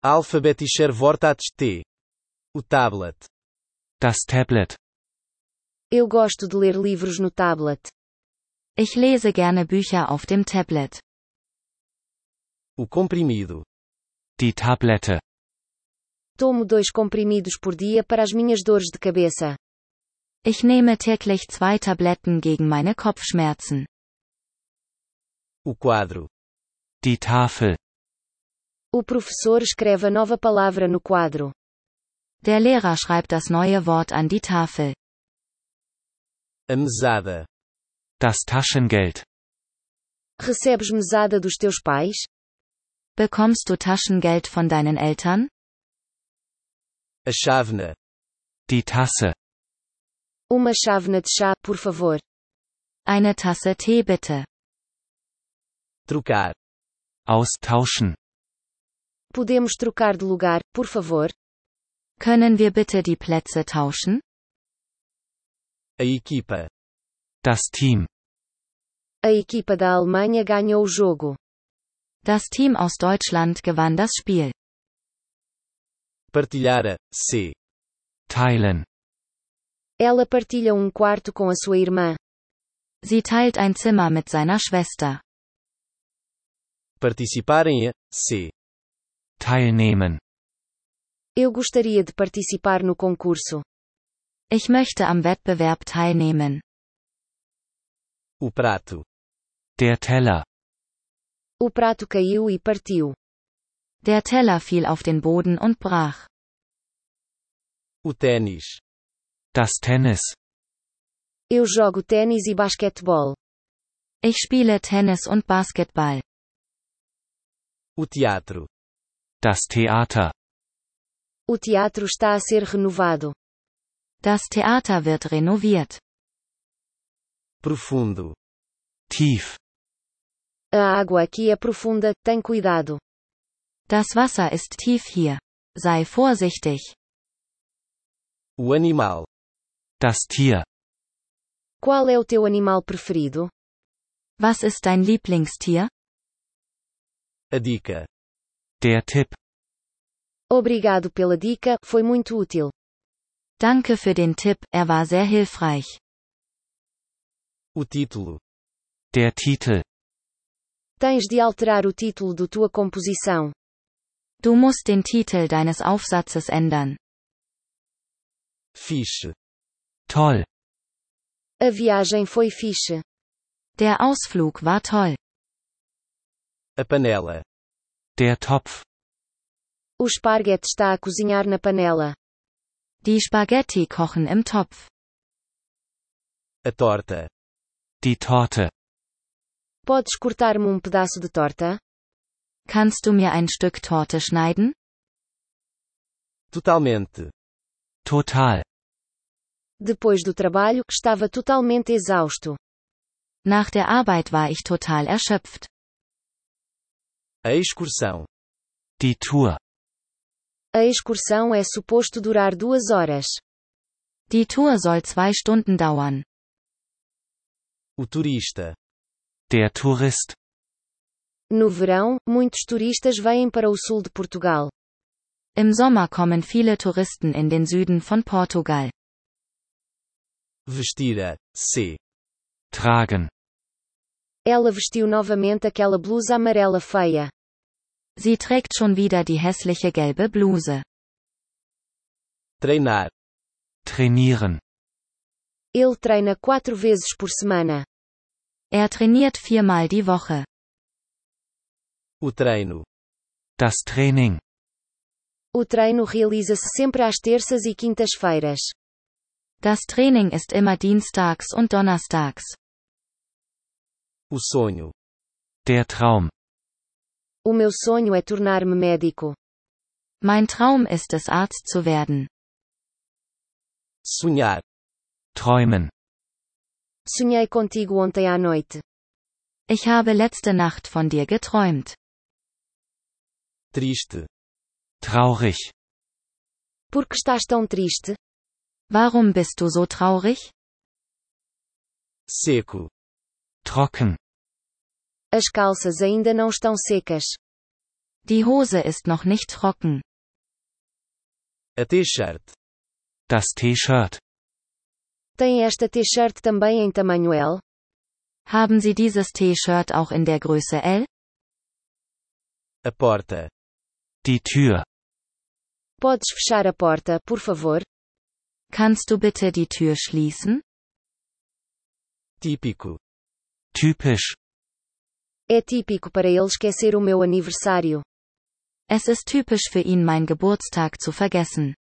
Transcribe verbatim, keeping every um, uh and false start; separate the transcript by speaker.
Speaker 1: Alfabetischer Wortschatz T. O tablet.
Speaker 2: Das Tablet.
Speaker 3: Eu gosto de ler livros no tablet.
Speaker 4: Ich lese gerne Bücher auf dem Tablet.
Speaker 1: O comprimido.
Speaker 2: Die Tablette.
Speaker 3: Tomo dois comprimidos por dia para as minhas dores de cabeça.
Speaker 4: Ich nehme täglich zwei Tabletten gegen meine Kopfschmerzen.
Speaker 1: O quadro.
Speaker 2: Die Tafel.
Speaker 3: O professor escreve a nova palavra no quadro.
Speaker 4: Der Lehrer schreibt das neue Wort an die Tafel.
Speaker 1: A mesada.
Speaker 2: Das Taschengeld.
Speaker 3: Recebes mesada dos teus pais?
Speaker 4: Bekommst du Taschengeld von deinen Eltern?
Speaker 1: A chávena.
Speaker 2: Die Tasse.
Speaker 3: Uma chávena de chá, por favor.
Speaker 4: Eine Tasse Tee bitte.
Speaker 1: Trocar.
Speaker 2: Austauschen.
Speaker 3: Podemos trocar de lugar, por favor?
Speaker 4: Können wir bitte die Plätze tauschen?
Speaker 1: A equipa.
Speaker 2: Das Team.
Speaker 3: A equipa da Alemanha ganhou o jogo.
Speaker 4: Das Team aus Deutschland gewann das Spiel.
Speaker 1: Partilhar a C.
Speaker 2: Teilen.
Speaker 3: Ela partilha um quarto com a sua irmã.
Speaker 4: Sie teilt ein Zimmer mit seiner Schwester.
Speaker 1: Participar em a C.
Speaker 2: Teilnehmen.
Speaker 3: Eu gostaria de participar no concurso.
Speaker 4: Ich möchte am Wettbewerb teilnehmen.
Speaker 1: O prato.
Speaker 2: Der Teller.
Speaker 3: O prato caiu e partiu.
Speaker 4: Der Teller fiel auf den Boden und brach.
Speaker 1: O ténis.
Speaker 2: Das Tennis.
Speaker 3: Eu jogo tênis e basquetebol.
Speaker 4: Ich spiele Tennis und Basketball.
Speaker 1: O teatro.
Speaker 2: Das Theater.
Speaker 3: O teatro está a ser renovado.
Speaker 4: Das Theater wird renoviert.
Speaker 1: Profundo.
Speaker 2: Tief.
Speaker 3: A água aqui é profunda, tem cuidado.
Speaker 4: Das Wasser ist tief hier. Sei vorsichtig.
Speaker 1: O animal.
Speaker 2: Das Tier.
Speaker 3: Qual é o teu animal preferido?
Speaker 4: Was ist dein Lieblingstier?
Speaker 1: A dica.
Speaker 2: Der Tipp.
Speaker 3: Obrigado pela dica, foi muito útil.
Speaker 4: Danke für den Tipp, er war sehr hilfreich.
Speaker 1: O título.
Speaker 2: Der Titel.
Speaker 3: Tens de alterar o título de tua composição.
Speaker 4: Du musst den Titel deines Aufsatzes ändern.
Speaker 1: Fiche.
Speaker 2: Toll.
Speaker 3: A viagem foi fixe.
Speaker 4: Der Ausflug war toll.
Speaker 1: A panela.
Speaker 2: Der Topf.
Speaker 3: O esparguete está a cozinhar na panela.
Speaker 4: Die Spaghetti kochen im Topf.
Speaker 1: A torta.
Speaker 2: Die Torte.
Speaker 3: Podes cortar-me um pedaço de torta?
Speaker 4: Kannst du mir ein Stück Torte schneiden?
Speaker 1: Totalmente.
Speaker 2: Total.
Speaker 3: Depois do trabalho, estava totalmente exausto.
Speaker 4: Nach der Arbeit war ich total erschöpft.
Speaker 1: A excursão.
Speaker 2: Die Tour.
Speaker 3: A excursão é suposto durar duas horas.
Speaker 4: Die Tour soll zwei Stunden dauern.
Speaker 1: O turista.
Speaker 2: Der Tourist.
Speaker 3: No verão, muitos turistas vêm para o sul de Portugal.
Speaker 4: Im Sommer kommen viele Touristen in den Süden von Portugal.
Speaker 1: Vestir a C.
Speaker 2: Tragen.
Speaker 3: Ela vestiu novamente aquela blusa amarela feia.
Speaker 4: Sie trägt schon wieder die hässliche gelbe Bluse.
Speaker 1: Treinar.
Speaker 2: Trainieren.
Speaker 3: Ele treina quatro vezes por semana.
Speaker 4: Er trainiert viermal die Woche.
Speaker 1: O treino.
Speaker 2: Das Training.
Speaker 3: O treino realiza-se sempre às terças e quintas-feiras.
Speaker 4: Das Training ist immer dienstags und donnerstags.
Speaker 1: O sonho.
Speaker 2: Der Traum.
Speaker 3: O meu sonho é tornar-me médico.
Speaker 4: Mein Traum ist es, Arzt zu werden.
Speaker 1: Sonhar.
Speaker 2: Träumen.
Speaker 3: Sonhei contigo ontem à noite.
Speaker 4: Ich habe letzte Nacht von dir geträumt.
Speaker 1: Triste.
Speaker 2: Traurig.
Speaker 3: Por que estás tão triste?
Speaker 4: Warum bist du so traurig?
Speaker 1: Seco.
Speaker 2: Trocken.
Speaker 3: As calças ainda não estão secas.
Speaker 4: Die Hose ist noch nicht trocken.
Speaker 1: A T-shirt.
Speaker 2: Das T-Shirt.
Speaker 3: Tem esta T-shirt também em tamanho L?
Speaker 4: Haben Sie dieses T-Shirt auch in der Größe L?
Speaker 1: A porta.
Speaker 2: Die Tür.
Speaker 3: Podes fechar a porta, por favor?
Speaker 4: Kannst du bitte die Tür schließen?
Speaker 1: Típico.
Speaker 2: Typisch.
Speaker 3: É típico para ele esquecer o meu aniversário.
Speaker 4: Es ist typisch für ihn, mein Geburtstag zu vergessen.